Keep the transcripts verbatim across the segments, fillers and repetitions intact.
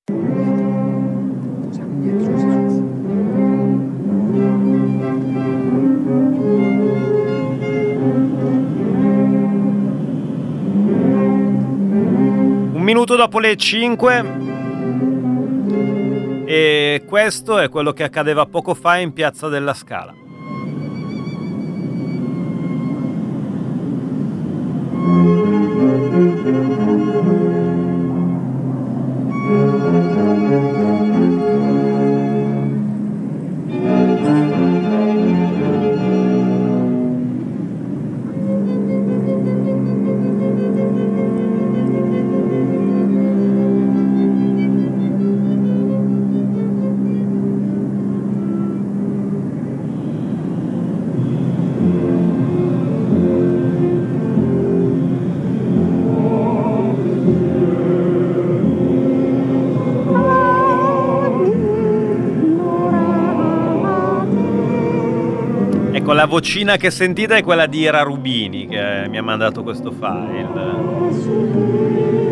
Un minuto dopo le cinque e questo è quello che accadeva poco fa in Piazza della Scala. Ecco, la vocina che sentite è quella di Ira Rubini, che mi ha mandato questo file.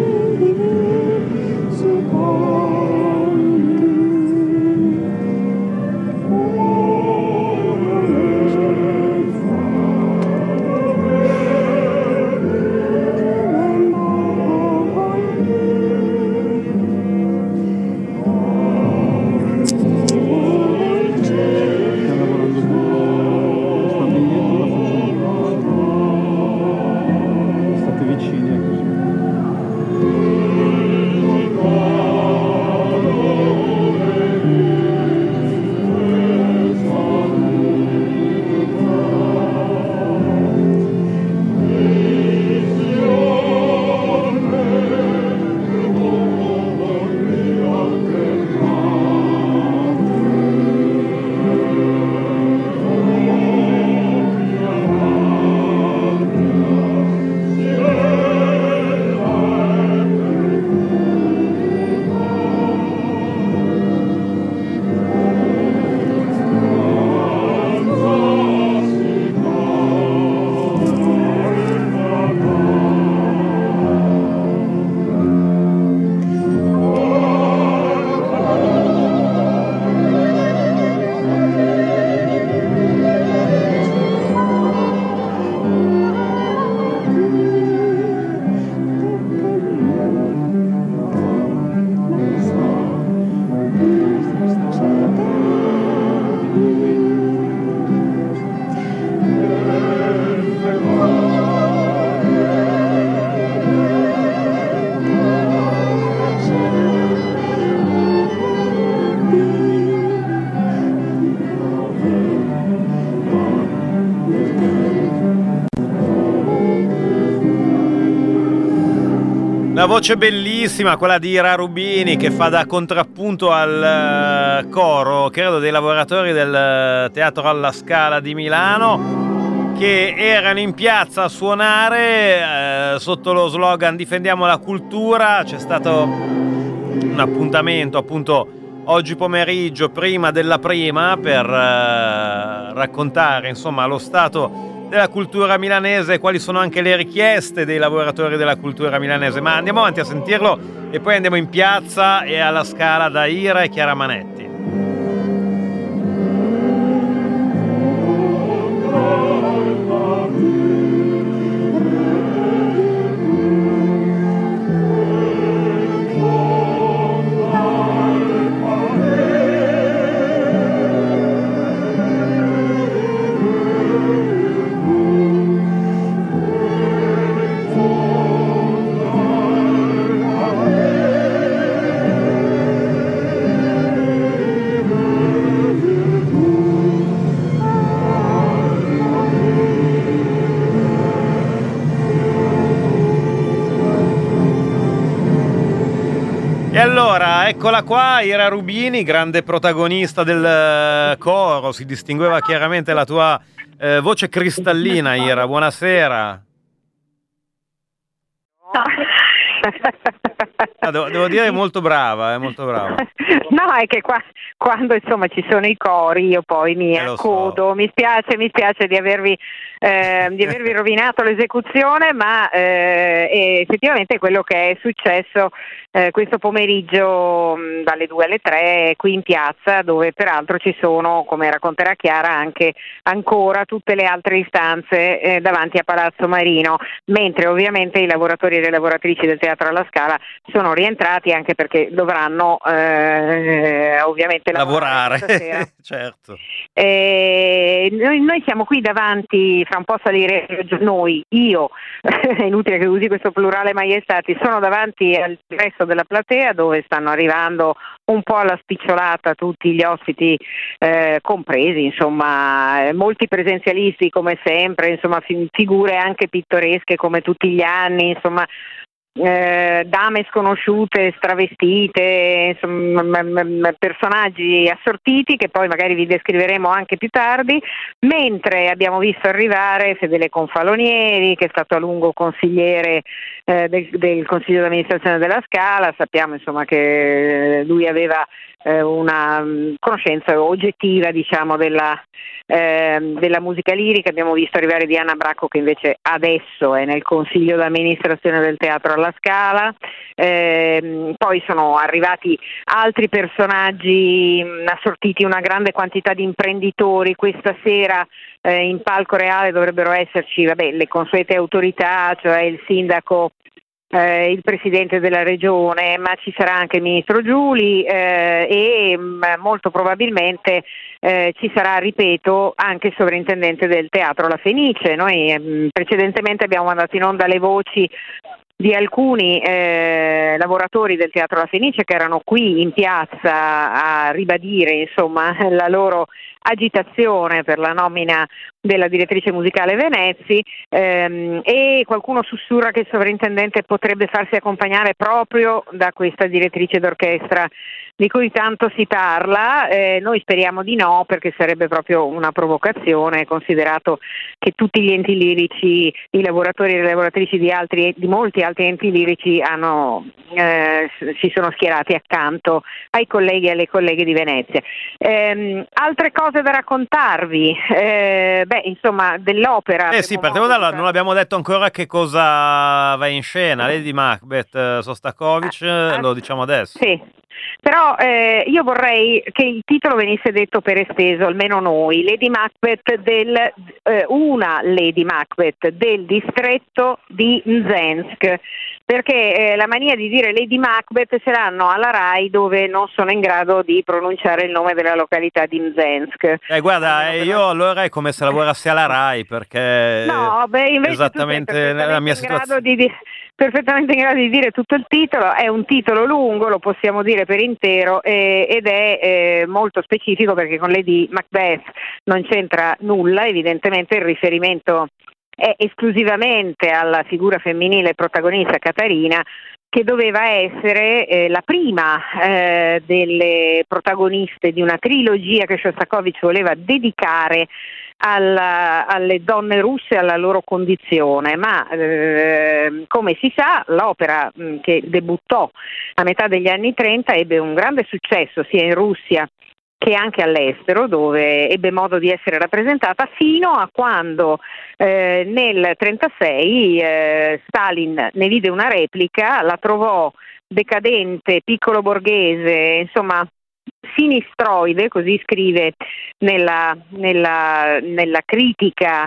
Una voce bellissima, quella di Ira Rubini, che fa da contrappunto al coro, credo, dei lavoratori del Teatro alla Scala di Milano, che erano in piazza a suonare eh, sotto lo slogan "Difendiamo la cultura". C'è stato un appuntamento appunto oggi pomeriggio prima della prima per eh, raccontare insomma lo stato della cultura milanese, quali sono anche le richieste dei lavoratori della cultura milanese. Ma andiamo avanti a sentirlo e poi andiamo in piazza e alla Scala da Ira e Chiara Manetti. E allora, eccola qua, Ira Rubini, grande protagonista del coro, si distingueva chiaramente la tua eh, voce cristallina, Ira, buonasera. No, devo, devo dire molto brava, è molto brava. No, è che qua, quando insomma ci sono i cori io poi mi Eh, lo accodo, so. mi spiace, mi spiace di avervi, eh, di avervi rovinato l'esecuzione, ma eh, è effettivamente quello che è successo eh, questo pomeriggio mh, dalle due alle tre qui in piazza, dove peraltro ci sono, come racconterà Chiara, anche ancora tutte le altre istanze eh, davanti a Palazzo Marino, mentre ovviamente i lavoratori e le lavoratrici del Teatro alla Scala sono rientrati, anche perché dovranno eh, ovviamente lavorare, Lavorare, questa sera. certo. Eh, noi, noi siamo qui davanti, fra un po' salire noi, io, è inutile che usi questo plurale maiestati, sono davanti al resto della platea dove stanno arrivando un po' alla spicciolata tutti gli ospiti eh, compresi, insomma, eh, molti presenzialisti come sempre, insomma, fi- figure anche pittoresche come tutti gli anni, insomma, eh, dame sconosciute, stravestite, insomma, m- m- personaggi assortiti che poi magari vi descriveremo anche più tardi, mentre abbiamo visto arrivare Fedele Confalonieri, che è stato a lungo consigliere eh, del, del Consiglio d'amministrazione della Scala. Sappiamo insomma che lui aveva eh, una mh, conoscenza oggettiva, diciamo, della Eh, della musica lirica. Abbiamo visto arrivare Diana Bracco, che invece adesso è nel consiglio d'amministrazione del Teatro alla Scala. Eh, poi sono arrivati altri personaggi, mh, assortiti una grande quantità di imprenditori. Questa sera eh, in palco reale dovrebbero esserci vabbè, le consuete autorità, cioè il sindaco, Eh, il presidente della regione, ma ci sarà anche il ministro Giuli eh, e mh, molto probabilmente eh, ci sarà, ripeto, anche il sovrintendente del Teatro La Fenice. Noi mh, precedentemente abbiamo mandato in onda le voci di alcuni eh, lavoratori del Teatro La Fenice che erano qui in piazza a ribadire insomma la loro agitazione per la nomina della direttrice musicale Venezzi, ehm, e qualcuno sussurra che il sovrintendente potrebbe farsi accompagnare proprio da questa direttrice d'orchestra di cui tanto si parla. Eh, noi speriamo di no, perché sarebbe proprio una provocazione, considerato che tutti gli enti lirici, i lavoratori e le lavoratrici di, altri, di molti altri enti lirici hanno, eh, si sono schierati accanto ai colleghi e alle colleghe di Venezia. Eh, altre cose da raccontarvi, eh, beh insomma dell'opera. Eh sì, partiamo dalla, non abbiamo detto ancora che cosa va in scena. Lady Macbeth, eh, Sostakovich, Ah, ah, lo diciamo adesso. sì, però eh, io vorrei che il titolo venisse detto per esteso, almeno noi. Lady Macbeth del, eh, una Lady Macbeth del distretto di Mzensk, perché eh, la mania di dire Lady Macbeth ce l'hanno alla RAI, dove non sono in grado di pronunciare il nome della località di Mzensk. Eh, guarda, eh, Almeno io allora è come se lavorassi alla RAI, perché No, beh, invece esattamente tu sei nella mia perfettamente in grado situazione. di, di- perfettamente in grado di dire tutto il titolo. È un titolo lungo, lo possiamo dire per intero, eh, ed è eh, molto specifico, perché con Lady Macbeth non c'entra nulla. Evidentemente il riferimento è esclusivamente alla figura femminile protagonista Caterina, che doveva essere eh, la prima eh, delle protagoniste di una trilogia che Shostakovich voleva dedicare alla, alle donne russe e alla loro condizione, ma eh, come si sa l'opera mh, che debuttò a metà degli anni trenta ebbe un grande successo sia in Russia che anche all'estero, dove ebbe modo di essere rappresentata fino a quando eh, nel trentasei eh, Stalin ne vide una replica, la trovò decadente, piccolo borghese, insomma sinistroide, così scrive nella, nella, nella critica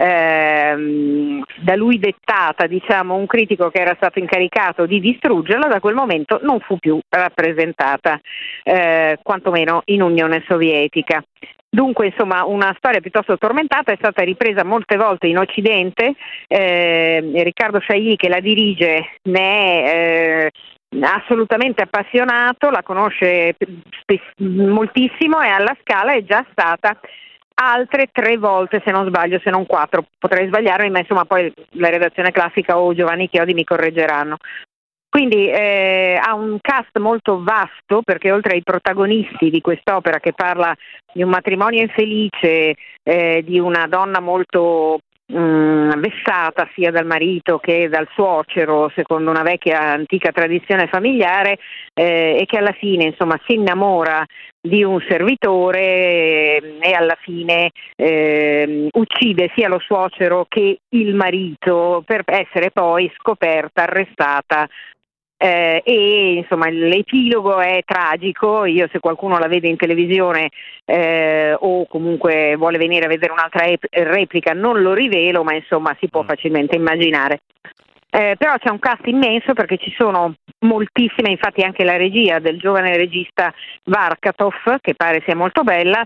ehm, da lui dettata, diciamo, un critico che era stato incaricato di distruggerla. Da quel momento non fu più rappresentata, eh, quantomeno in Unione Sovietica. Dunque, insomma, una storia piuttosto tormentata, è stata ripresa molte volte in Occidente. eh, Riccardo Chailly, che la dirige, ne è eh, assolutamente appassionato, la conosce spes- moltissimo, e alla Scala è già stata altre tre volte, se non sbaglio, se non quattro, potrei sbagliarmi, ma insomma poi la redazione classica o Giovanni Chiodi mi correggeranno. Quindi eh, ha un cast molto vasto, perché oltre ai protagonisti di quest'opera, che parla di un matrimonio infelice, eh, di una donna molto mh, vessata sia dal marito che dal suocero, secondo una vecchia antica tradizione familiare, eh, e che alla fine insomma si innamora di un servitore eh, e alla fine eh, uccide sia lo suocero che il marito, per essere poi scoperta, arrestata. Eh, e insomma l'epilogo è tragico. Io, se qualcuno la vede in televisione eh, o comunque vuole venire a vedere un'altra ep- replica, non lo rivelo, ma insomma si può Mm. facilmente immaginare. Eh, però c'è un cast immenso, perché ci sono moltissime, infatti anche la regia del giovane regista Varkatov, che pare sia molto bella,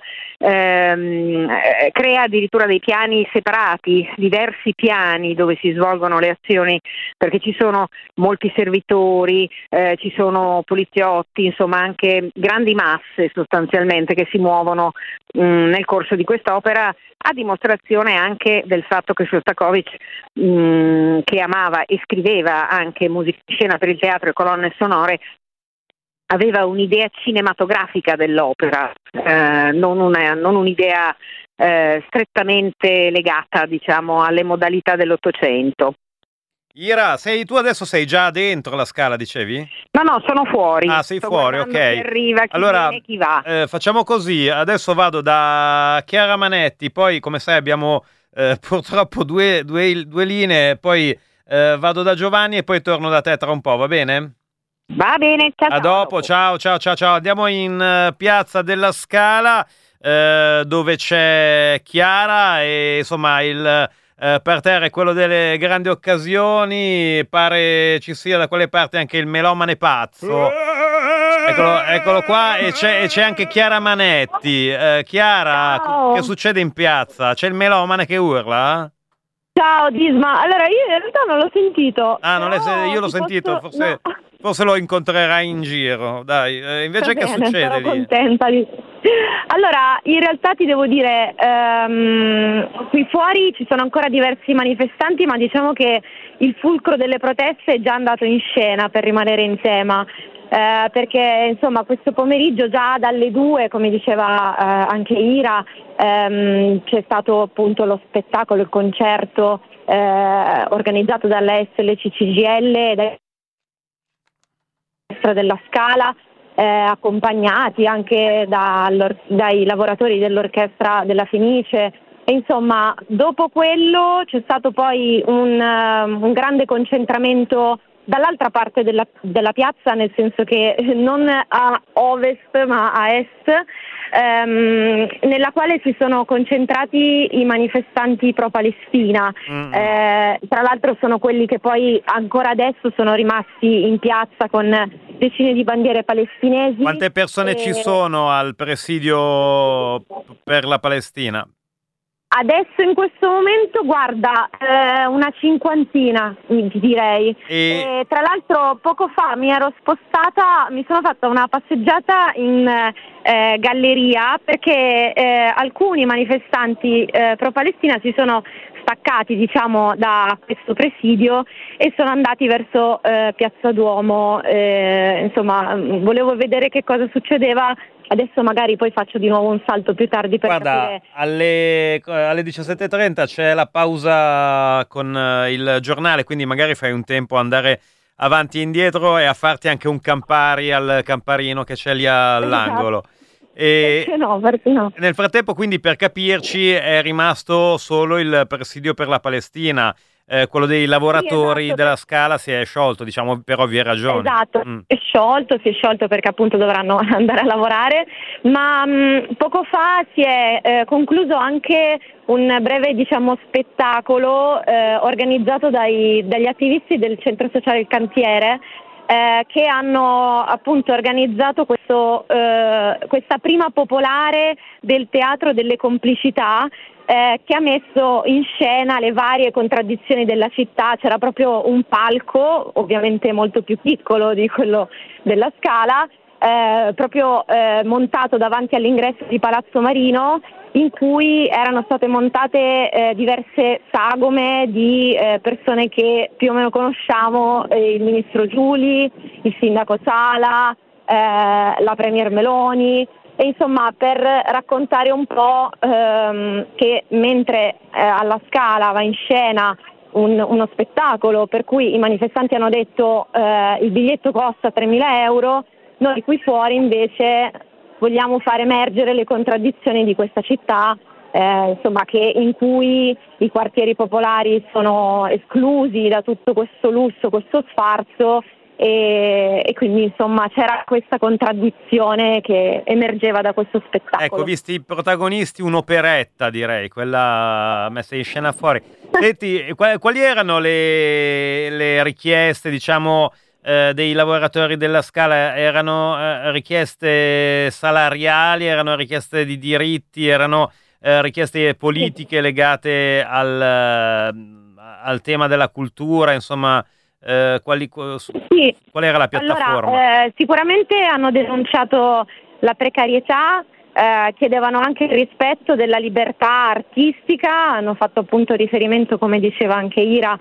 ehm, eh, crea addirittura dei piani separati, diversi piani dove si svolgono le azioni, perché ci sono molti servitori, eh, ci sono poliziotti, insomma anche grandi masse sostanzialmente che si muovono mh, nel corso di quest'opera, a dimostrazione anche del fatto che Shostakovich, mh, che amava e scriveva anche musica di scena per il teatro e colonne sonore, aveva un'idea cinematografica dell'opera, eh, non, una, non un'idea eh, strettamente legata, diciamo, alle modalità dell'Ottocento. Ira, sei tu adesso sei già dentro la Scala, dicevi? No, no, sono fuori. Ah, sei Sto fuori, guardando ok. chi arriva, chi Allora, viene, chi va. eh, facciamo così, adesso vado da Chiara Manetti, poi come sai abbiamo eh, purtroppo due, due, due linee, poi eh, vado da Giovanni e poi torno da te tra un po', va bene? Va bene, ciao. A ciao, dopo, ciao, ciao, ciao, ciao. Andiamo in eh, Piazza della Scala, eh, dove c'è Chiara e insomma il eh, parterre è quello delle grandi occasioni. Pare ci sia da quelle parti anche il melomane pazzo. Eccolo, eccolo qua, e c'è, e c'è anche Chiara Manetti. Eh, Chiara, Ciao. che succede in piazza? C'è il melomane che urla? Ciao Disma, allora io in realtà non l'ho sentito. Ah, non l'hai però se- io l'ho ti sentito, posso- forse, no. forse lo incontrerai in giro. Dai, eh, invece Va che bene, succede sarò lì? contenta di... Allora, in realtà ti devo dire, ehm, qui fuori ci sono ancora diversi manifestanti, ma diciamo che il fulcro delle proteste è già andato in scena, per rimanere in tema. Eh, perché insomma questo pomeriggio già dalle due, come diceva eh, anche Ira, ehm, c'è stato appunto lo spettacolo, il concerto eh, organizzato dalla S L C C G L e dall'Orchestra della Scala, eh, accompagnati anche dai lavoratori dell'Orchestra della Fenice. E insomma, dopo quello c'è stato poi un, uh, un grande concentramento dall'altra parte della, della piazza, nel senso che non a ovest ma a est, ehm, nella quale si sono concentrati i manifestanti pro-Palestina. Mm. Eh, tra l'altro sono quelli che poi ancora adesso sono rimasti in piazza con decine di bandiere palestinesi. Quante persone e... ci sono al presidio per la Palestina? Adesso in questo momento, guarda, eh, una cinquantina, ti direi. E... E tra l'altro poco fa mi ero spostata, mi sono fatta una passeggiata in eh, galleria, perché eh, alcuni manifestanti eh, pro-Palestina si sono staccati, diciamo, da questo presidio e sono andati verso eh, Piazza Duomo. Eh, insomma, volevo vedere che cosa succedeva. Adesso magari poi faccio di nuovo un salto più tardi per Guarda, capire. alle, alle diciassette e trenta c'è la pausa con eh, il giornale, quindi magari fai un tempo a andare avanti e indietro e a farti anche un Campari al Camparino che c'è lì all'angolo. E Perché no, perché no? nel frattempo, quindi, per capirci, è rimasto solo il presidio per la Palestina. Eh, quello dei lavoratori Sì, esatto. della Scala si è sciolto, diciamo, per ovvie ragioni. Esatto, Mm. è sciolto, si è sciolto perché appunto dovranno andare a lavorare, ma mh, poco fa si è eh, concluso anche un breve, diciamo, spettacolo eh, organizzato dai, dagli attivisti del Centro Sociale Il Cantiere, eh, che hanno appunto organizzato questo, eh, questa prima popolare del teatro delle complicità, Eh, che ha messo in scena le varie contraddizioni della città. C'era proprio un palco, ovviamente molto più piccolo di quello della Scala, eh, proprio eh, montato davanti all'ingresso di Palazzo Marino, in cui erano state montate eh, diverse sagome di eh, persone che più o meno conosciamo, eh, il ministro Giuli, il sindaco Sala, eh, la premier Meloni. e insomma per raccontare un po' ehm, che mentre eh, alla Scala va in scena un, uno spettacolo per cui i manifestanti hanno detto eh, il biglietto costa tremila euro, noi qui fuori invece vogliamo far emergere le contraddizioni di questa città, eh, insomma, che in cui i quartieri popolari sono esclusi da tutto questo lusso, questo sfarzo, e, e quindi insomma c'era questa contraddizione che emergeva da questo spettacolo. Ecco, visti i protagonisti, un'operetta direi, quella messa in scena fuori. Senti, quali erano le, le richieste, diciamo, eh, dei lavoratori della Scala? Erano eh, richieste salariali, erano richieste di diritti, erano eh, richieste politiche legate al, al tema della cultura, insomma, eh, quali, sì. qual era la piattaforma? Allora, eh, sicuramente hanno denunciato la precarietà, eh, chiedevano anche il rispetto della libertà artistica, hanno fatto appunto riferimento, come diceva anche Ira,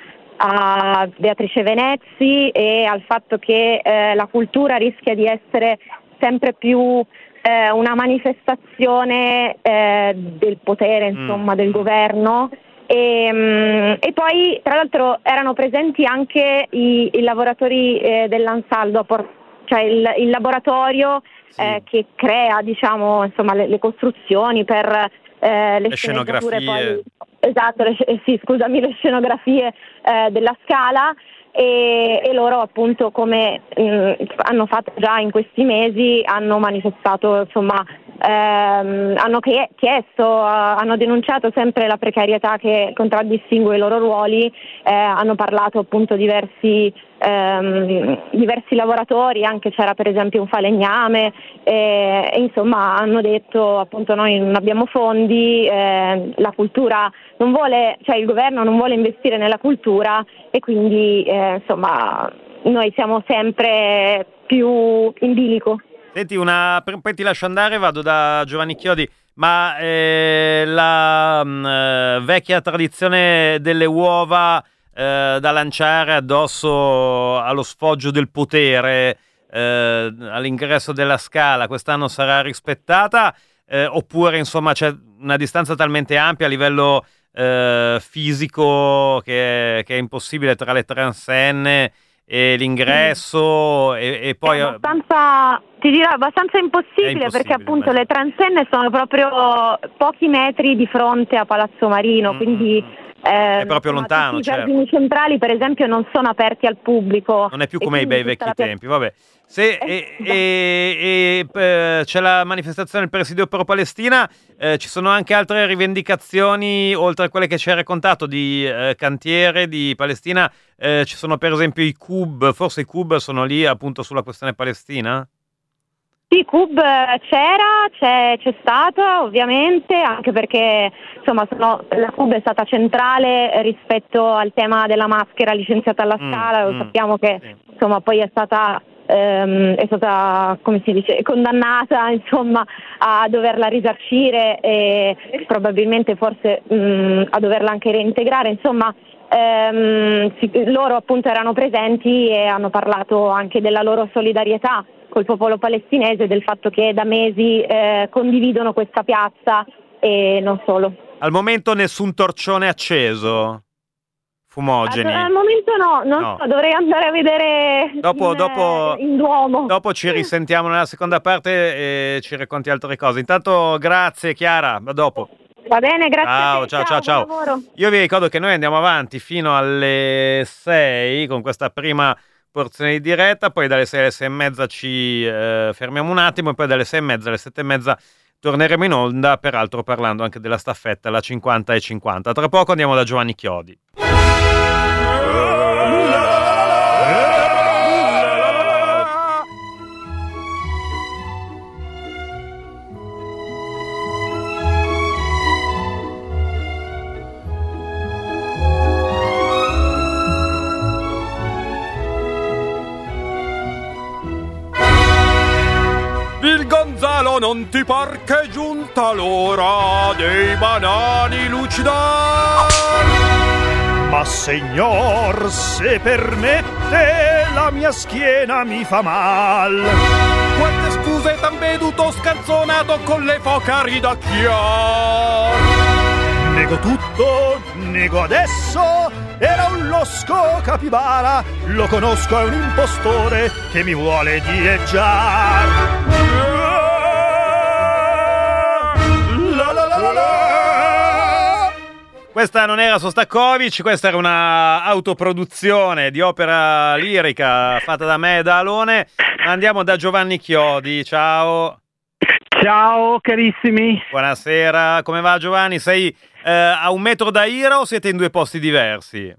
a Beatrice Venezzi e al fatto che eh, la cultura rischia di essere sempre più eh, una manifestazione eh, del potere, insomma, mm. del governo. E, um, e poi tra l'altro erano presenti anche i, i lavoratori eh, dell'Ansaldo, cioè il, il laboratorio sì. eh, che crea, diciamo, insomma, le, le costruzioni per eh, le, le scenografie. Poi, esatto, le, sì, scusami, le scenografie eh, della Scala. E, e loro appunto, come mh, hanno fatto già in questi mesi, hanno manifestato, insomma, ehm, hanno chiesto, uh, hanno denunciato sempre la precarietà che contraddistingue i loro ruoli, eh, hanno parlato appunto diversi ehm, diversi lavoratori, anche c'era per esempio un falegname, e, e insomma hanno detto appunto noi non abbiamo fondi, eh, la cultura non vuole, cioè il governo non vuole investire nella cultura e quindi eh, insomma noi siamo sempre più in bilico. Senti, una, poi ti lascio andare, vado da Giovanni Chiodi, ma eh, la mh, vecchia tradizione delle uova eh, da lanciare addosso allo sfoggio del potere eh, all'ingresso della Scala quest'anno sarà rispettata eh, oppure insomma c'è una distanza talmente ampia a livello eh, fisico che, che è impossibile tra le transenne e l'ingresso mm. e, e poi... È abbastanza, ti dirò, abbastanza impossibile, impossibile perché appunto beh. le transenne sono proprio pochi metri di fronte a Palazzo Marino, mm. quindi... Eh, è proprio lontano, i certo. giardini centrali per esempio non sono aperti al pubblico. Non è più come i bei vecchi tempi, vabbè. Se e, e, e, e, c'è la manifestazione del Presidio pro Palestina, eh, ci sono anche altre rivendicazioni oltre a quelle che ci hai raccontato di eh, cantiere di Palestina, eh, ci sono per esempio i C U B, forse i C U B sono lì appunto sulla questione palestina? Sì, C U B c'era, c'è, c'è stata ovviamente, anche perché insomma sono, la C U B è stata centrale rispetto al tema della maschera licenziata alla Scala, mm, lo mm, sappiamo che sì. insomma poi è stata, ehm, è stata, come si dice, condannata insomma a doverla risarcire e probabilmente forse mh, a doverla anche reintegrare, insomma. Ehm, sì, loro appunto erano presenti e hanno parlato anche della loro solidarietà col popolo palestinese, del fatto che da mesi eh, condividono questa piazza e non solo. Al momento nessun torcione acceso? Fumogeni? Al, al momento no, non no. so, dovrei andare a vedere dopo, in, dopo, in Duomo. Dopo ci risentiamo nella seconda parte e ci racconti altre cose. Intanto grazie Chiara, a dopo. Va bene, grazie ciao, a te. Ciao, ciao, ciao, ciao. Io vi ricordo che noi andiamo avanti fino alle sei con questa prima porzione di diretta, poi dalle sei alle sei e mezza ci eh, fermiamo un attimo e poi dalle sei e mezza alle sette e mezza torneremo in onda, peraltro parlando anche della staffetta, la cinquanta e cinquanta. Tra poco andiamo da Giovanni Chiodi. Gonzalo, non ti par che è giunta l'ora dei banani lucidari? Ma signor, se permette, la mia schiena mi fa mal. Quante scuse t'han seduto scanzonato con le foche a ridacchiar. Nego tutto, nego adesso, era un losco capibara, lo conosco, è un impostore che mi vuole dileggiar. La la la la la. Questa non era Sostakovic, questa era una autoproduzione di opera lirica fatta da me e da Alone. Andiamo da Giovanni Chiodi, ciao. Ciao carissimi. Buonasera, come va Giovanni? Sei eh, a un metro da Ira o siete in due posti diversi?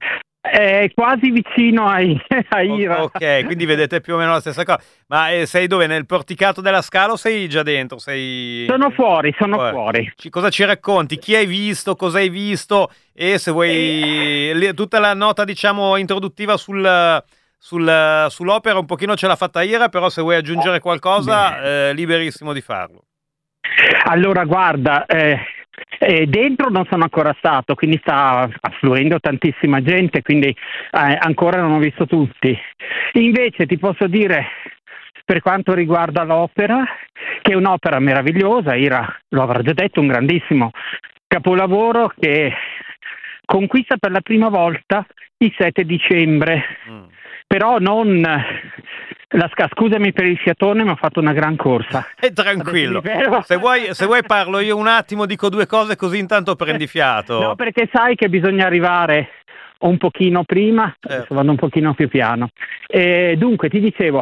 È quasi vicino a, a Ira. Ok, quindi vedete più o meno la stessa cosa. Ma eh, sei dove? Nel porticato della Scala o sei già dentro? Sei... Sono fuori, sono fuori. fuori. Ci, cosa ci racconti? Chi hai visto? Cosa hai visto? E se vuoi eh... tutta la nota, diciamo, introduttiva sul, sul, sull'opera un pochino ce l'ha fatta Ira, però se vuoi aggiungere qualcosa eh, liberissimo di farlo. Allora guarda, eh, eh, dentro non sono ancora stato, quindi sta affluendo tantissima gente, quindi eh, ancora non ho visto tutti. Invece ti posso dire, per quanto riguarda l'opera, che è un'opera meravigliosa, Ira lo avrà già detto, un grandissimo capolavoro che conquista per la prima volta il sette dicembre, mm. però non... La, scusami per il fiatone, ma ho fatto una gran corsa. E tranquillo, se vuoi, se vuoi parlo io un attimo, dico due cose così intanto prendi fiato. No, perché sai che bisogna arrivare un pochino prima, certo. Adesso vado un pochino più piano. E dunque ti dicevo,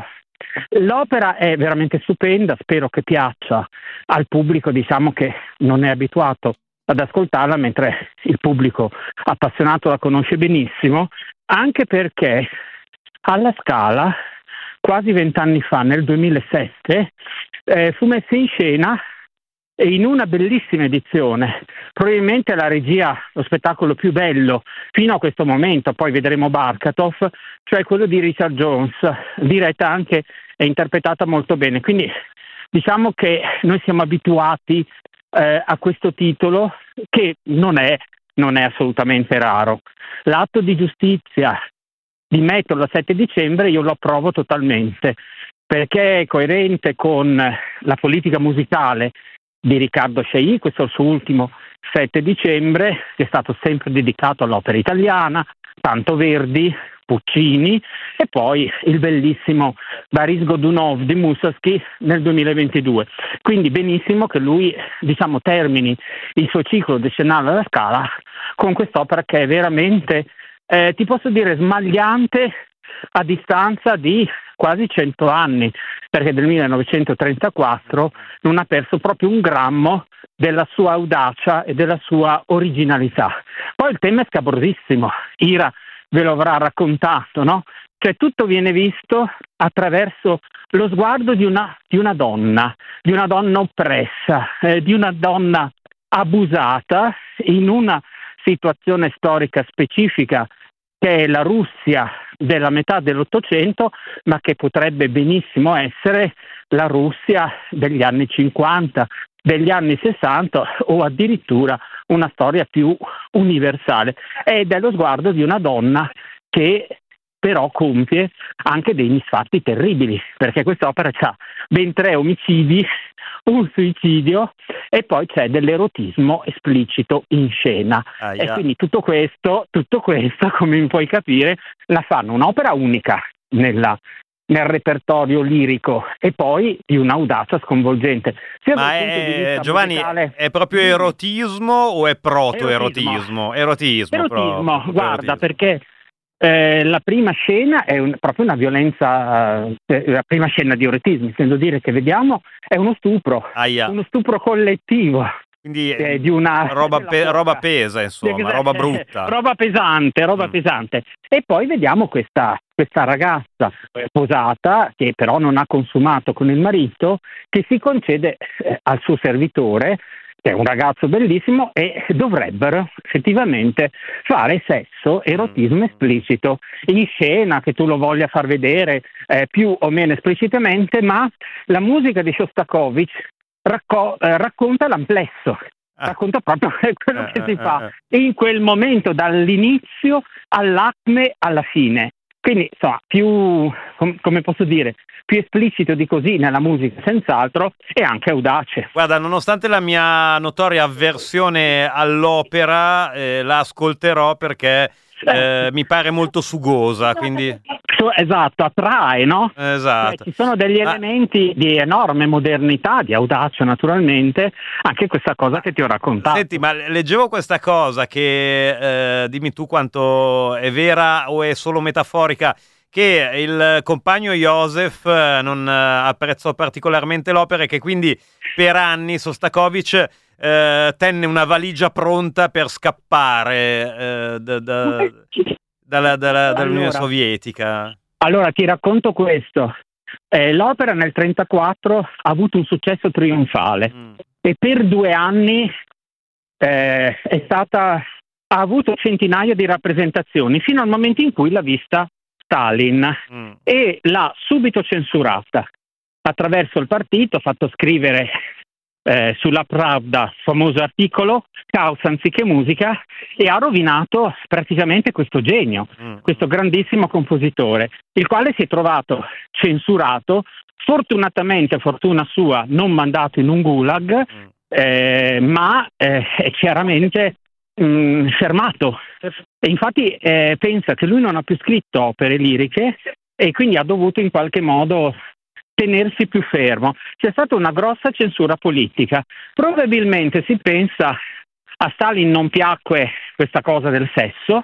l'opera è veramente stupenda, spero che piaccia al pubblico, diciamo che non è abituato ad ascoltarla, mentre il pubblico appassionato la conosce benissimo, anche perché alla Scala quasi vent'anni fa, nel duemilasette, eh, fu messa in scena in una bellissima edizione, probabilmente la regia, lo spettacolo più bello fino a questo momento, poi vedremo Barkatov, cioè quello di Richard Jones, diretta anche e interpretata molto bene. Quindi diciamo che noi siamo abituati eh, a questo titolo che non è, non è assolutamente raro. L'atto di giustizia di metterlo il sette dicembre io lo approvo totalmente, perché è coerente con la politica musicale di Riccardo Chailly, questo è il suo ultimo sette dicembre, che è stato sempre dedicato all'opera italiana, tanto Verdi, Puccini e poi il bellissimo Boris Godunov di Mussorgsky nel duemilaventidue. Quindi benissimo che lui, diciamo, termini il suo ciclo decennale alla Scala con quest'opera che è veramente Eh, ti posso dire smagliante a distanza di quasi cento anni, perché del millenovecentotrentaquattro non ha perso proprio un grammo della sua audacia e della sua originalità. Poi il tema è scabrosissimo, Ira ve lo avrà raccontato, no? Cioè tutto viene visto attraverso lo sguardo di una, di una donna, di una donna oppressa, eh, di una donna abusata in una situazione storica specifica che è la Russia della metà dell'Ottocento, ma che potrebbe benissimo essere la Russia degli anni cinquanta, degli anni sessanta o addirittura una storia più universale. Ed è lo sguardo di una donna che però compie anche dei misfatti terribili, perché quest'opera ha ben tre omicidi, un suicidio e poi c'è dell'erotismo esplicito in scena. Ah, yeah. E quindi tutto questo, tutto questo, come puoi capire, la fanno un'opera unica nella, nel repertorio lirico e poi di un'audacia sconvolgente. Sia Ma è, Giovanni, musicale, è proprio erotismo o è proto-erotismo? Erotismo, erotismo, erotismo guarda, erotismo. Perché Eh, la prima scena è un, proprio una violenza, eh, la prima scena di erotismo, intendo dire che vediamo è uno stupro, Aia. uno stupro collettivo. Quindi eh, di una roba, pe- roba pesa, insomma, roba brutta. Roba pesante, roba mm. pesante. E poi vediamo questa, questa ragazza sposata, che però non ha consumato con il marito, che si concede eh, al suo servitore, che è un ragazzo bellissimo, e dovrebbero effettivamente fare sesso, erotismo esplicito in scena, che tu lo voglia far vedere eh, più o meno esplicitamente, ma la musica di Shostakovich racco- eh, racconta l'amplesso, ah. racconta proprio quello ah, che ah, si ah, fa ah. in quel momento, dall'inizio all'acme alla fine. Quindi insomma, più, com- come posso dire, più esplicito di così nella musica senz'altro, e anche audace. Guarda, nonostante la mia notoria avversione all'opera, eh, la ascolterò perché eh, mi pare molto sugosa, quindi... Esatto, attrae, no? Esatto. Eh, ci sono degli Ma... elementi di enorme modernità, di audacia naturalmente, anche questa cosa che ti ho raccontato. Senti, ma leggevo questa cosa che, eh, dimmi tu quanto è vera o è solo metaforica, che il compagno Joseph non apprezzò particolarmente l'opera e che quindi per anni Sostakovich eh, tenne una valigia pronta per scappare eh, da, da, dalla, dalla, dall'Unione allora, Sovietica. Allora ti racconto questo. Eh, l'opera nel trentaquattro ha avuto un successo trionfale mm. e per due anni eh, è stata, ha avuto centinaia di rappresentazioni fino al momento in cui l'ha vista Stalin mm. e l'ha subito censurata attraverso il partito, ha fatto scrivere eh, sulla Pravda famoso articolo Caos anziché musica, e ha rovinato praticamente questo genio, mm. questo grandissimo compositore, il quale si è trovato censurato, fortunatamente, fortuna sua, non mandato in un gulag, mm. eh, ma eh, è chiaramente mh, fermato. E infatti eh, pensa che lui non ha più scritto opere liriche e quindi ha dovuto in qualche modo tenersi più fermo. C'è stata una grossa censura politica. Probabilmente si pensa a Stalin non piacque questa cosa del sesso,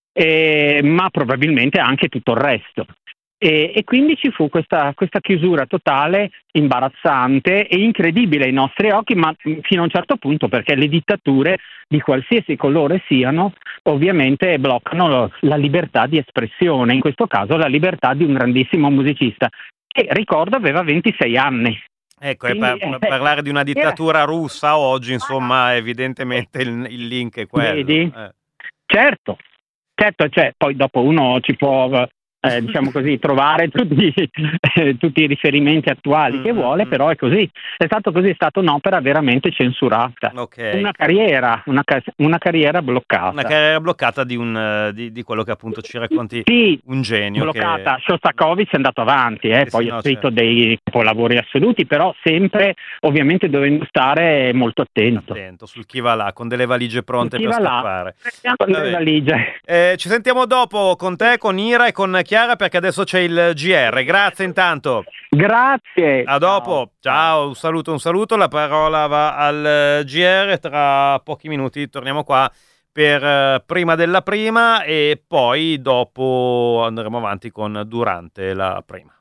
eh, ma probabilmente anche tutto il resto. E, e quindi ci fu questa, questa chiusura totale, imbarazzante e incredibile ai nostri occhi, ma fino a un certo punto, perché le dittature di qualsiasi colore siano, ovviamente bloccano lo, la libertà di espressione, in questo caso la libertà di un grandissimo musicista, che ricordo aveva ventisei anni. Ecco, Quindi, e per, per parlare di una dittatura era... russa oggi, insomma, evidentemente il, il link è quello. Vedi? Eh. Certo, certo, cioè, poi dopo uno ci può... Eh, diciamo così, trovare tutti, eh, tutti i riferimenti attuali mm-hmm. che vuole, però è così, è stato così, è stata un'opera veramente censurata, okay. una carriera, una, ca- una carriera bloccata. Una carriera bloccata di, un, di, di quello che appunto ci racconti, sì, un genio. Bloccata, che... Shostakovich è andato avanti, eh, poi sì, ha no, scritto certo. dei capolavori assoluti, però sempre ovviamente dovendo stare molto attento. Attento, sul chi va là, con delle valigie pronte chi per va scappare. Là, con delle valigie. Eh, ci sentiamo dopo con te, con Ira e con Chiara, perché adesso c'è il G R. Grazie intanto. Grazie. A dopo. Ciao. Ciao, un saluto, un saluto. La parola va al G R. Tra pochi minuti torniamo qua per uh, prima della prima e poi dopo andremo avanti con durante la prima.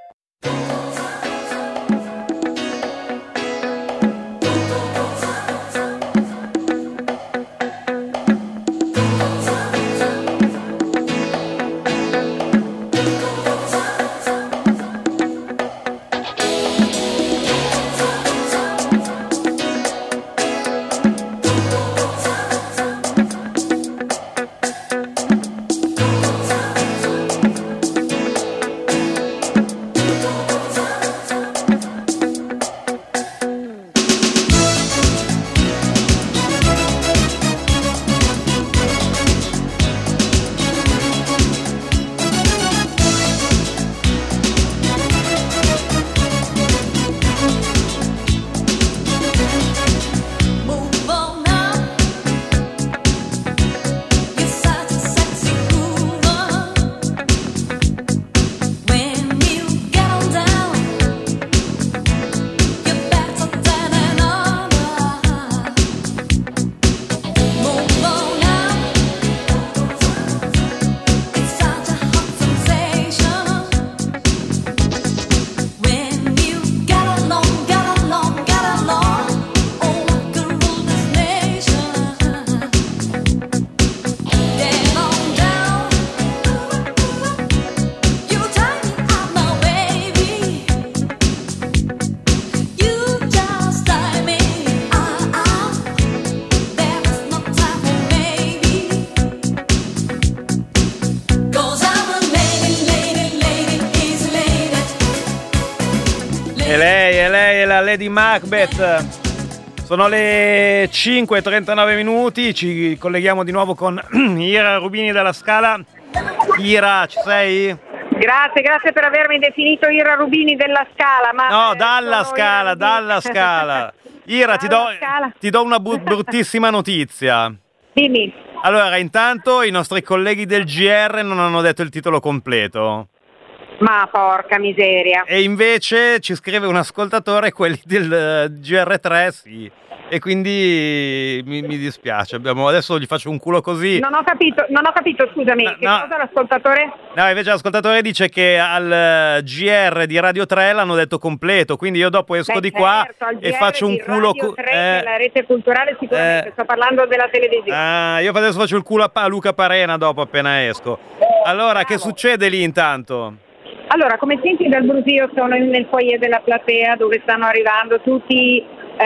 Lady Macbeth. Sono le cinque e trentanove minuti, ci colleghiamo di nuovo con Ira Rubini dalla Scala Ira, ci sei? Grazie, grazie per avermi definito Ira Rubini della Scala. Ma No, eh, dalla sono Scala, Ira dalla Scala. Ira, ti do, Dalla Scala. ti do una bu- bruttissima notizia. Dimmi. Allora, intanto i nostri colleghi del G R non hanno detto il titolo completo. Ma porca miseria. E invece ci scrive un ascoltatore, quelli del eh, G R tre sì. E quindi mi, mi dispiace. Abbiamo, adesso gli faccio un culo così. Non ho capito, non ho capito, scusami, No, che no. cosa l'ascoltatore? No, invece l'ascoltatore dice che al eh, G R di Radio tre l'hanno detto completo, quindi io dopo esco Beh, di qua certo, al e G R faccio un di culo Radio cu- tre eh, della rete culturale sicuramente, eh. sto parlando della televisione. Ah, io adesso faccio il culo a Pa- Luca Parena dopo appena esco. Allora, che succede lì intanto? Allora, come senti dal brusio, sono nel foyer della platea dove stanno arrivando tutti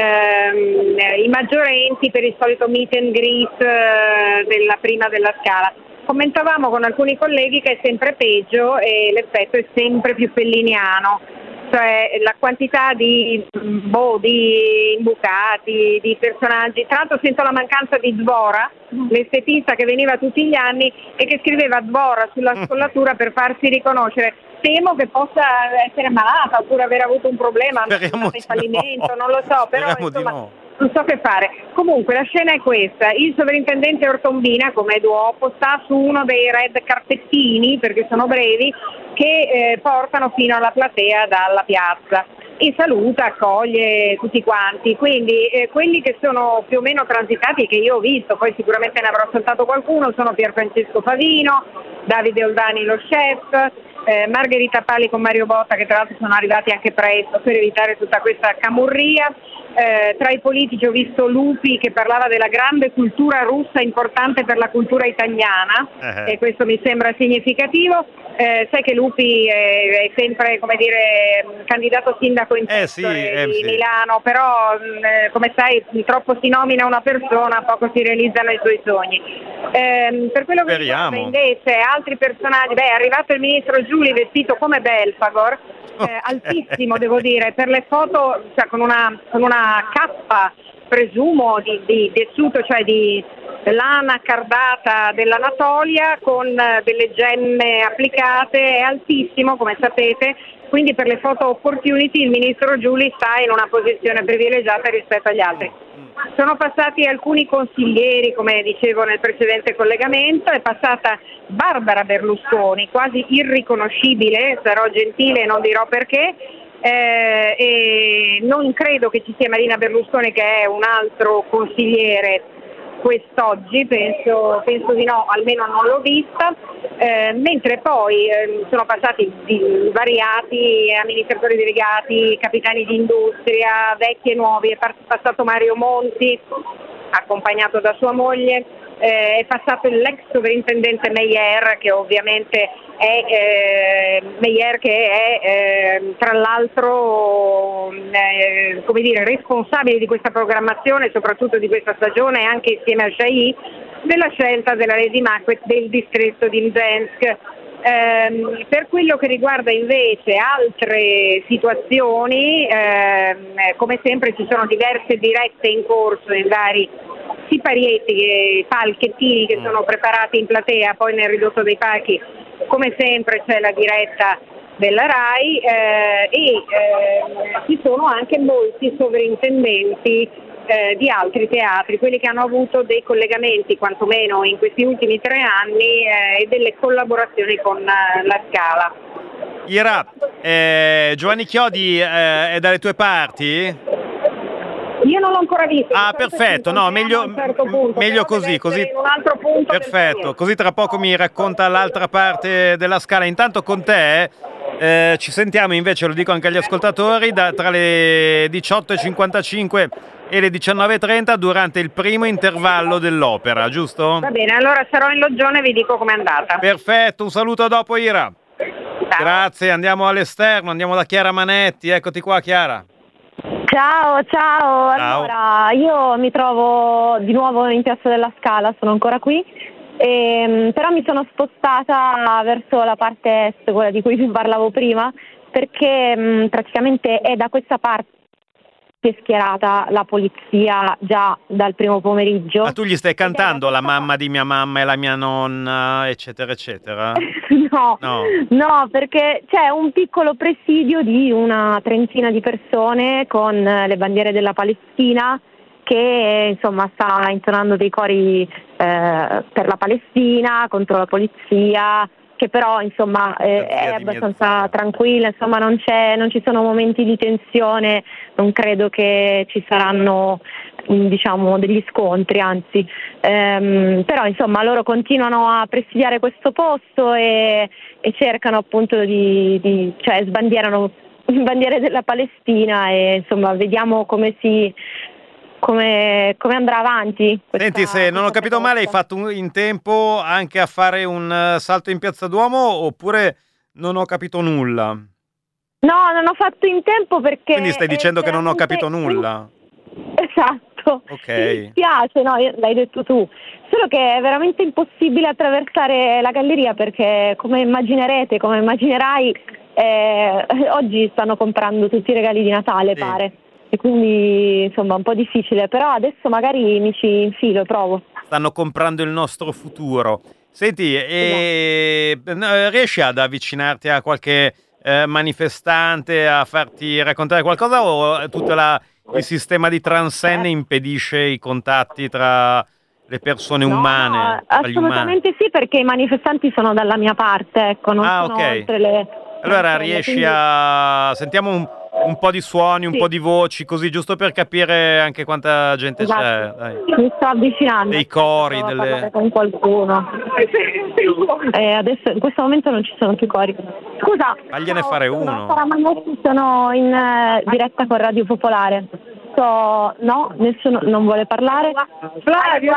ehm, i maggiorenti per il solito meet and greet eh, della prima della Scala. Commentavamo con alcuni colleghi che è sempre peggio e l'effetto è sempre più felliniano, cioè la quantità di, boh, di imbucati, di personaggi. Tra l'altro sento la mancanza di Dvora, l'estetista che veniva tutti gli anni e che scriveva Dvora sulla scollatura per farsi riconoscere. Temo che possa essere malata oppure aver avuto un problema, Speriamo in di fallimento, no. non lo so, però Speriamo di insomma, no. non so che fare. Comunque la scena è questa: il sovrintendente Ortombina, come duopo, sta su uno dei red carpettini, perché sono brevi, che eh, portano fino alla platea dalla piazza, e saluta, accoglie tutti quanti. Quindi eh, quelli che sono più o meno transitati, che io ho visto, poi sicuramente ne avrò saltato qualcuno, sono Pier Francesco Favino, Davide Oldani lo chef, eh, Margherita Pali con Mario Botta, che tra l'altro sono arrivati anche presto per evitare tutta questa camurria. Eh, tra i politici ho visto Lupi che parlava della grande cultura russa importante per la cultura italiana, Eh. e questo mi sembra significativo. Eh, sai che Lupi è, è sempre, come dire, candidato sindaco in Eh sì, eh di sì. Milano, però mh, come sai troppo si nomina una persona, poco si realizzano i suoi sogni. Eh, per quello che Speriamo. riguarda invece altri personaggi, beh, è arrivato il ministro Giuli vestito come Belfagor, eh, altissimo devo dire, per le foto, cioè, con una, con una cappa presumo di, di tessuto, cioè di lana cardata dell'Anatolia con eh, delle gemme applicate, è altissimo come sapete, quindi per le photo opportunity il ministro Giuli sta in una posizione privilegiata rispetto agli altri. Sono passati alcuni consiglieri, come dicevo nel precedente collegamento, è passata Barbara Berlusconi, quasi irriconoscibile, sarò gentile e non dirò perché, eh, e non credo che ci sia Marina Berlusconi, che è un altro consigliere quest'oggi, penso, penso di no, almeno non l'ho vista, eh, mentre poi eh, sono passati di, variati amministratori delegati, capitani di industria, vecchi e nuovi, è passato Mario Monti, accompagnato da sua moglie, eh, è passato l'ex sovrintendente Meyer, che ovviamente è eh, Meyer che è eh, tra l'altro eh, come dire, responsabile di questa programmazione, soprattutto di questa stagione, anche insieme a Shai, della scelta della Lady Macbeth del distretto di Mzensk. Eh, per quello che riguarda invece altre situazioni, eh, come sempre ci sono diverse dirette in corso in vari siparietti e palchettini che sono preparati in platea, poi nel ridotto dei palchi come sempre c'è la diretta della RAI, eh, e eh, ci sono anche molti sovrintendenti eh, di altri teatri, quelli che hanno avuto dei collegamenti quantomeno in questi ultimi tre anni eh, e delle collaborazioni con eh, la Scala. Ira, eh, Giovanni Chiodi eh, è dalle tue parti? Io non l'ho ancora visto. Ah, perfetto, no, meglio, a un certo punto, meglio però così, deve così. essere in un altro punto del Perfetto, foyer. così tra poco mi racconta l'altra parte della Scala. Intanto con te eh, ci sentiamo invece, lo dico anche agli ascoltatori, da, tra le diciotto e cinquantacinque e le diciannove e trenta durante il primo intervallo dell'opera, giusto? Va bene, allora sarò in loggione e vi dico com'è andata. Perfetto, un saluto dopo Ira. Ciao. Grazie, andiamo all'esterno, andiamo da Chiara Manetti, eccoti qua Chiara. Ciao, ciao, Ciao. allora io mi trovo di nuovo in Piazza della Scala, sono ancora qui, ehm, però mi sono spostata verso la parte est, quella di cui vi parlavo prima, perché mh, praticamente è da questa parte si è schierata la polizia già dal primo pomeriggio. Ma tu gli stai cantando la mamma di mia mamma e la mia nonna, eccetera, eccetera? No, no, no, perché c'è un piccolo presidio di una trentina di persone con le bandiere della Palestina che insomma sta intonando dei cori eh, per la Palestina, contro la polizia, che però insomma eh, è abbastanza tranquilla, insomma non c'è, non ci sono momenti di tensione, non credo che ci saranno diciamo degli scontri, anzi ehm, però insomma loro continuano a presidiare questo posto e, e cercano appunto di, di cioè sbandierano bandiere della Palestina e insomma vediamo come si Come, come andrà avanti questa, Senti, se non ho capito male, hai fatto un, in tempo anche a fare un uh, salto in Piazza Duomo, oppure non ho capito nulla? No, non ho fatto in tempo perché... Quindi stai dicendo che non ho capito veramente... nulla? Esatto. Ok. Mi dispiace, no, l'hai detto tu. Solo che è veramente impossibile attraversare la galleria perché, come immaginerete, come immaginerai, eh, oggi stanno comprando tutti i regali di Natale, Sì. pare. E quindi insomma un po' difficile, però adesso magari mi ci infilo, provo. Stanno comprando il nostro futuro. Senti, e... riesci ad avvicinarti a qualche eh, manifestante, a farti raccontare qualcosa, o tutto la, il sistema di Transenne impedisce i contatti tra le persone No, umane? tra gli assolutamente umani? sì, perché i manifestanti sono dalla mia parte, ecco, non Ah, sono ok. oltre le... Allora le- riesci quindi- a... Sentiamo un, un po' di suoni, un Sì. po' di voci, così giusto per capire anche quanta gente c'è. Esatto. Dai. Mi sto avvicinando. Dei cori, Provo a delle- parlare con qualcuno. Eh, adesso in questo momento non ci sono più cori. Scusa. Fagliene ciao, fare sono uno. Sara Magnetti, sono in eh, diretta con Radio Popolare. So, no, nessuno non vuole parlare. Flavio,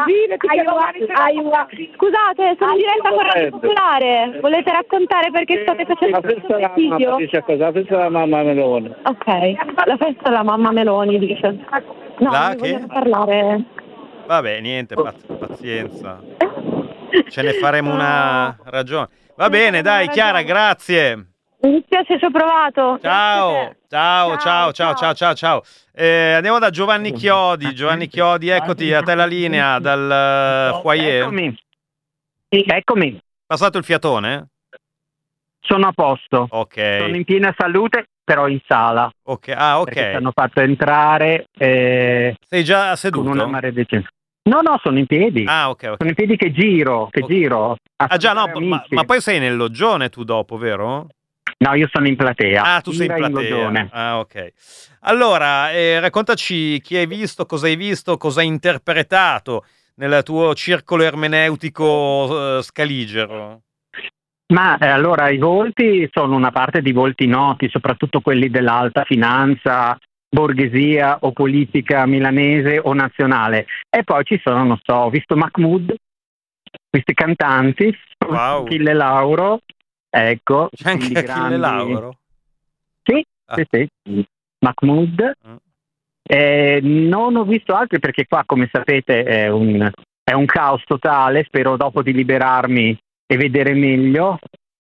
scusate, sono in diretta con Radio Popolare. Volete raccontare perché state facendo questo presidio? La festa della mamma Meloni. Ok, la festa della mamma Meloni dice. No, La non che? vogliono parlare. Vabbè, niente, paz- pazienza. Ce ne faremo una ragione. Va bene, dai, Chiara, grazie. Mi dispiace, ci ho provato. Ciao, Grazie a te. ciao, ciao, ciao, ciao, ciao, ciao. Eh, andiamo da Giovanni Chiodi. Giovanni Chiodi, eccoti, a te la linea dal uh, foyer. Eccomi. Sì, eccomi. Passato il fiatone? Sono a posto. Ok, Sono in piena salute, però in sala. ok, ah, Perché ci ok. hanno fatto entrare eh, Sei già con seduto? una marea di gente. No, no, sono in piedi. Ah, ok, ok. Sono in piedi che giro, che Ok. giro. a Ah già, no, salutare ma, amici. ma poi sei nel loggione tu dopo, vero? No, io sono in platea. Ah, tu sei in Ira platea. loggione. Ah, ok. Allora, eh, raccontaci chi hai visto, cosa hai visto, cosa hai interpretato nel tuo circolo ermeneutico eh, scaligero. Ma eh, allora i volti sono una parte di volti noti, soprattutto quelli dell'alta finanza, borghesia o politica milanese o nazionale. E poi ci sono, non so, ho visto Mahmood, questi cantanti, Wow. Achille Lauro, ecco. C'è anche quindi Achille grandi- Lauro. Sì, Ah. sì, sì. Mahmood. Mm. Eh, non ho visto altri perché qua, come sapete, è un, è un caos totale. Spero dopo di liberarmi e vedere meglio,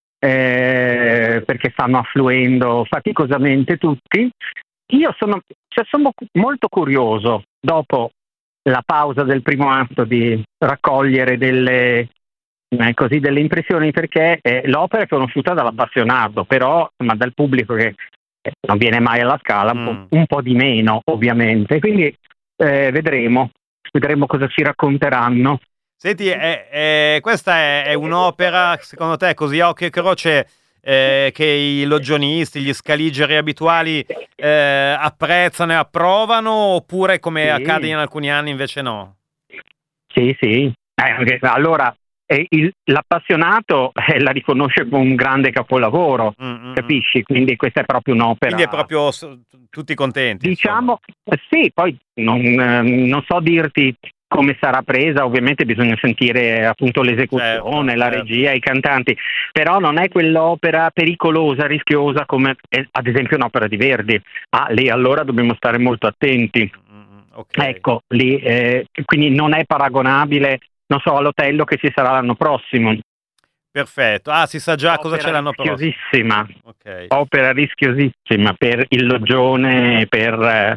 eh, perché stanno affluendo faticosamente tutti. Io sono, cioè, sono molto curioso, dopo la pausa del primo atto, di raccogliere delle, eh, così, delle impressioni, perché eh, l'opera è conosciuta dall'appassionato, però ma dal pubblico che eh, non viene mai alla Scala, un, Mm. po', un po' di meno ovviamente, quindi eh, vedremo, vedremo cosa ci racconteranno. Senti, è- è- questa è, è un'opera, secondo te, così a occhio e croce, eh, che i loggionisti, gli scaligeri abituali eh, apprezzano e approvano, oppure come Sì. accade in alcuni anni invece no? Sì, sì. Eh, perché allora eh, il- l'appassionato eh, la riconosce come un grande capolavoro, Mm, mm, mm. capisci? Quindi questa è proprio un'opera. Quindi è proprio s- tutti contenti. Diciamo, eh, sì, poi non, eh, non so dirti come sarà presa, ovviamente bisogna sentire eh, appunto l'esecuzione, Certo, la certo. regia, i cantanti, però non è quell'opera pericolosa, rischiosa come eh, ad esempio un'opera di Verdi. Ah, lì allora dobbiamo stare molto attenti. Mm, mm, ok. Ecco, lì, eh, quindi non è paragonabile, non so, all'Otello che ci sarà l'anno prossimo. Perfetto. Ah, si sa già cosa Opera c'è l'anno prossimo. rischiosissima, Ok. opera rischiosissima per il loggione, per, eh,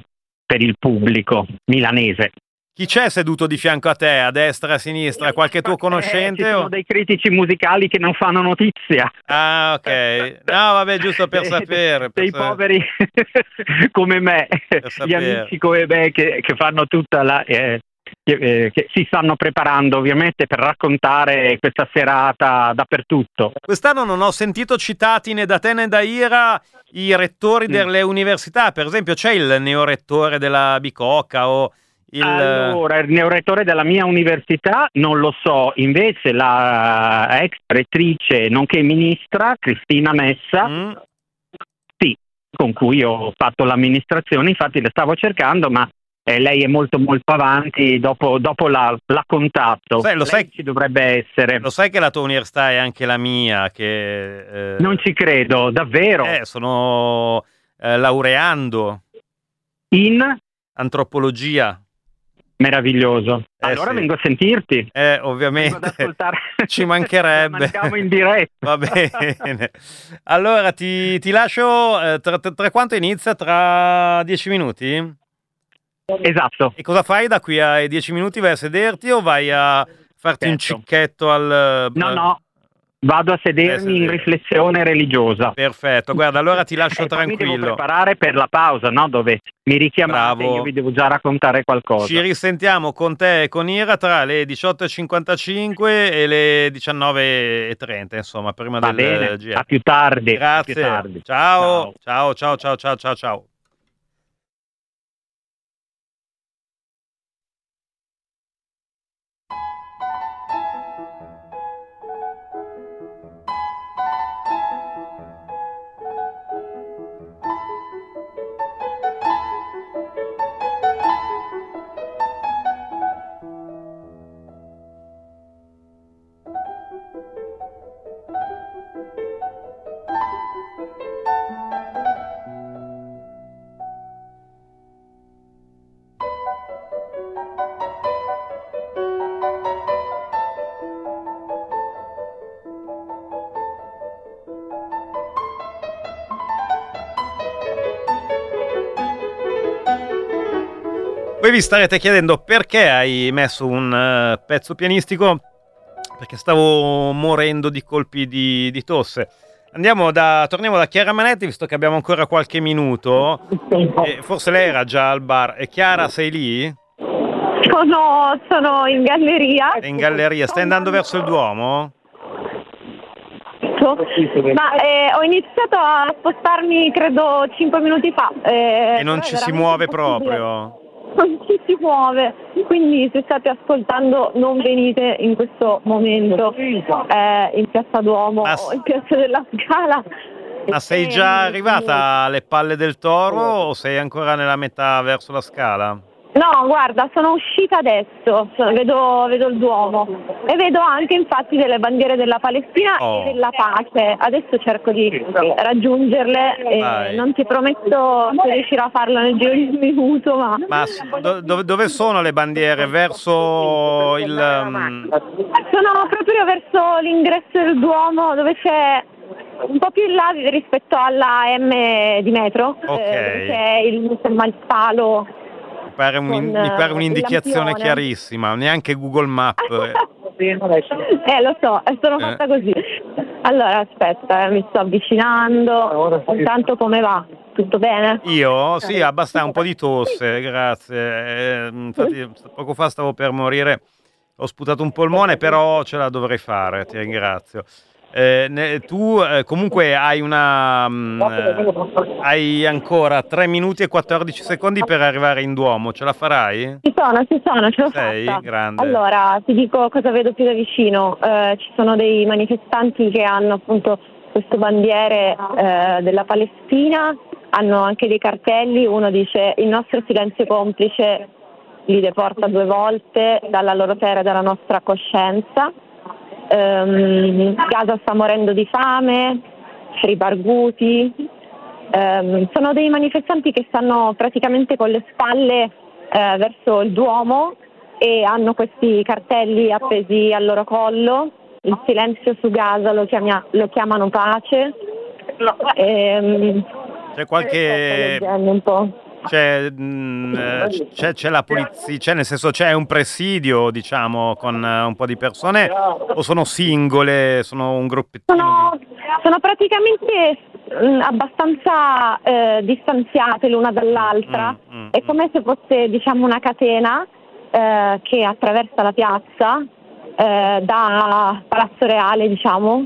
per il pubblico milanese. Chi c'è seduto di fianco a te, a destra, a sinistra? Qualche tuo conoscente? Eh, ci sono o... dei critici musicali che non fanno notizia. Ah, ok. No, vabbè, giusto per sapere. Per dei sapere. poveri come me, gli amici come me che, che fanno tutta la... Eh, che, che si stanno preparando ovviamente per raccontare questa serata dappertutto. Quest'anno non ho sentito citati né da te né da Ira i rettori Mm. delle università. Per esempio c'è il neorettore della Bicocca o... Il... Allora, il neorettore della mia università non lo so, invece la ex rettrice nonché ministra Cristina Messa, Mm. sì, con cui ho fatto l'amministrazione, infatti le stavo cercando, ma eh, lei è molto molto avanti, dopo, dopo la, la contatto. Sai, lo Lei sai- ci dovrebbe essere. Lo sai che la tua università è anche la mia, che... eh, Non ci credo, davvero. eh, sono eh, laureando In antropologia. meraviglioso. Eh, Allora sì. vengo a sentirti. Eh, Vengo ad ovviamente. ascoltare. Ci mancherebbe. Mandiamo in diretta. Va bene. Allora ti, ti lascio. eh, tra, tra- tra quanto inizia? Tra dieci minuti? Esatto. E cosa fai da qui ai dieci minuti? Vai a sederti o vai a farti un Certo. cicchetto al... No, no, vado a sedermi Eh, in riflessione religiosa. Perfetto, guarda, allora ti lascio E poi mi devo tranquillo. preparare per la pausa, no? Dove mi richiamate Bravo. e io vi devo già raccontare qualcosa. Ci risentiamo con te e con Ira tra le diciotto e cinquantacinque e le diciannove e trenta, insomma, prima Va del bene, G R. a più tardi. a Grazie. più tardi. Ciao. Ciao, ciao, ciao, ciao, ciao, ciao. Voi vi starete chiedendo perché hai messo un eh, pezzo pianistico, perché stavo morendo di colpi di, di tosse. Andiamo da, torniamo da Chiara Manetti, visto che abbiamo ancora qualche minuto. E forse lei era già al bar. E Chiara, sei lì? Sono, sono in galleria. È in galleria. Stai andando verso il Duomo? Ma eh, ho iniziato a spostarmi credo cinque minuti fa. eh, E non però è ci si veramente muove impossibile. proprio? Non ci si muove, quindi se state ascoltando non venite in questo momento eh, in Piazza Duomo Ma- o in Piazza della Scala. Ma sei Eh, già arrivata alle Palle del Toro o sei ancora nella metà verso la Scala? No, guarda, sono uscita adesso, so- vedo, vedo il Duomo e vedo anche infatti delle bandiere della Palestina Oh. e della pace. Adesso cerco di raggiungerle e Vai. non ti prometto che riuscirò a farlo nel giro di un minuto, ma... Ma s- do- dove, dove sono le bandiere? Verso il... um, Sono proprio verso l'ingresso del Duomo dove c'è un po' più in là rispetto alla M di metro, Ok. dove c'è il, insomma, il palo. mi pare, un- con, mi pare eh, un'indicazione il lampione. chiarissima, neanche Google Map. eh. Eh, lo so, eh, sono Eh. fatta così. Allora, aspetta, eh, mi sto avvicinando. Intanto come va? Tutto bene? Io? Sì, abbastanza, un po' di tosse, grazie. Eh, infatti poco fa stavo per morire, ho sputato un polmone, però ce la dovrei fare, ti ringrazio. Eh, ne- tu eh, comunque hai una mm, eh, hai ancora tre minuti e quattordici secondi per arrivare in Duomo, ce la farai? Ci sono, ci sono, ce l'ho Sei fatta. grande. Allora, ti dico cosa vedo più da vicino. Eh, ci sono dei manifestanti che hanno appunto queste bandiere eh, della Palestina, hanno anche dei cartelli, uno dice il nostro silenzio complice li deporta due volte dalla loro terra e dalla nostra coscienza. Ehm, Gaza sta morendo di fame, free Barghouti. Ehm, sono dei manifestanti che stanno praticamente con le spalle eh, verso il Duomo e hanno questi cartelli appesi al loro collo. Il silenzio su Gaza lo, chiamia- lo chiamano pace. Ehm, C'è sto qualche leggendo un po'. c'è, mh, c'è, c'è la polizia, c'è nel senso c'è un presidio, diciamo, con un po' di persone, o sono singole, sono un gruppettino? Sono, sono praticamente mh, abbastanza eh, distanziate l'una dall'altra, Mm, mm, è come se fosse, diciamo, una catena eh, che attraversa la piazza eh, da Palazzo Reale, diciamo,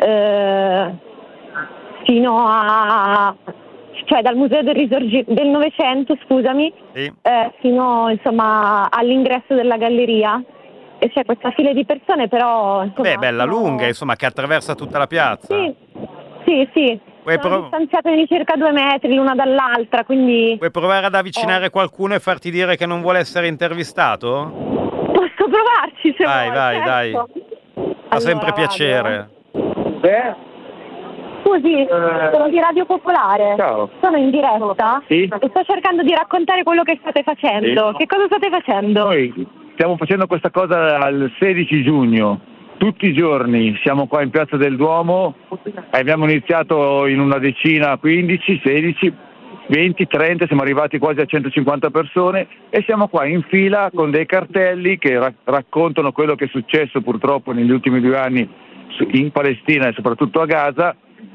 eh, fino a, cioè dal Museo del Risorgimento del Novecento, scusami, sì. eh, fino insomma all'ingresso della galleria, e c'è questa fila di persone, però insomma, Beh, bella sono... lunga, insomma, che attraversa tutta la piazza. Sì, sì, sì. Puoi, Sono prov- distanziate di circa due metri l'una dall'altra, quindi puoi provare ad avvicinare Eh. qualcuno e farti dire che non vuole essere intervistato? posso provarci se Vai, vuoi. vai, certo. dai. Fa Allora, sempre vado. piacere. Beh, Scusi, sono di Radio Popolare. ciao. Sono in diretta Sì. e sto cercando di raccontare quello che state facendo. Sì. Che cosa state facendo? Noi stiamo facendo questa cosa al sedici giugno. Tutti i giorni siamo qua in Piazza del Duomo, abbiamo iniziato in una decina, quindici, sedici, venti, trenta, siamo arrivati quasi a centocinquanta persone e siamo qua in fila con dei cartelli che ra- raccontano quello che è successo purtroppo negli ultimi due anni su- in Palestina e soprattutto a Gaza,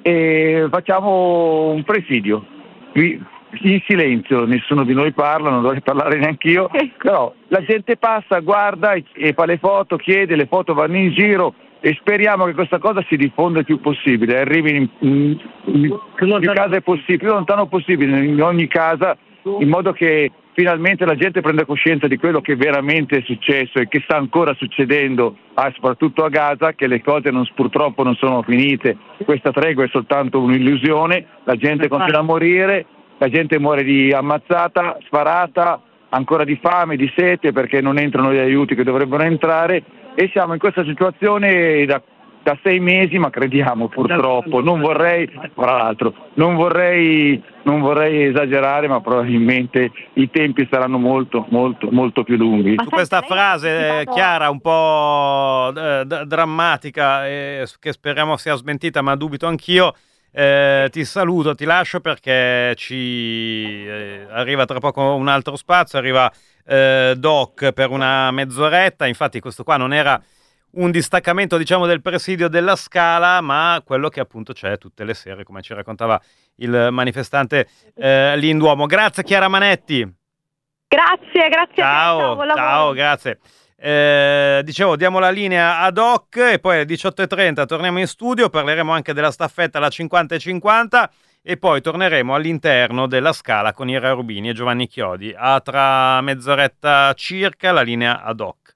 e facciamo un presidio qui in silenzio, nessuno di noi parla, non dovrei parlare neanche io, però la gente passa, guarda e, e fa le foto, chiede, le foto vanno in giro e speriamo che questa cosa si diffonda il più possibile, arrivi in, in, in più case possibile, più lontano possibile, in ogni casa, in modo che finalmente la gente prenda coscienza di quello che veramente è successo e che sta ancora succedendo, ah, soprattutto a Gaza, che le cose non, purtroppo non sono finite, questa tregua è soltanto un'illusione, la gente continua a morire, la gente muore di ammazzata, sparata, ancora di fame, di sete, perché non entrano gli aiuti che dovrebbero entrare, e siamo in questa situazione da, da sei mesi, ma crediamo purtroppo, non vorrei, tra l'altro, non vorrei, non vorrei esagerare, ma probabilmente i tempi saranno molto, molto, molto più lunghi. Su questa frase, eh, Chiara, un po' eh, d- drammatica, eh, che speriamo sia smentita, ma dubito anch'io, eh, ti saluto, ti lascio perché ci eh, arriva tra poco un altro spazio, arriva eh, Doc per una mezz'oretta. Infatti questo qua non era un distaccamento, diciamo, del presidio della Scala, ma quello che appunto c'è tutte le sere, come ci raccontava il manifestante eh, lì in Duomo. Grazie Chiara Manetti. Grazie, grazie. Ciao, a te, buon lavoro. ciao, grazie. Eh, dicevo, diamo la linea ad Doc e poi alle diciotto e trenta torniamo in studio, parleremo anche della staffetta alla cinquanta e cinquanta e poi torneremo all'interno della Scala con Ira Rubini e Giovanni Chiodi. A tra mezz'oretta circa la linea ad Doc.